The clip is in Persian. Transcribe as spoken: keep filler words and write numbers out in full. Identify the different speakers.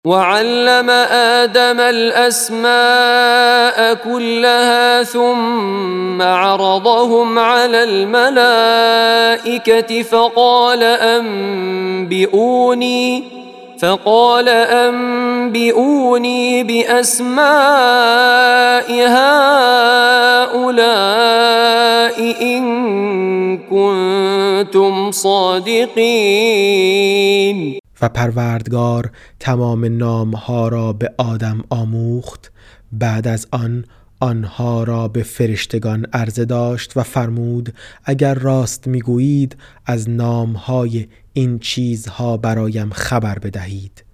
Speaker 1: وعلم آدم الأسماء كلها ثم عرضهم على الملائكة فقال أنبئوني فقال أنبئوني بأسماء هؤلاء إن كنتم صادقین.
Speaker 2: و پروردگار تمام نامها را به آدم آموخت. بعد از آن آنها را به فرشتگان عرضه داشت و فرمود اگر راست میگویید از نامهای این چیزها برایم خبر بدهید.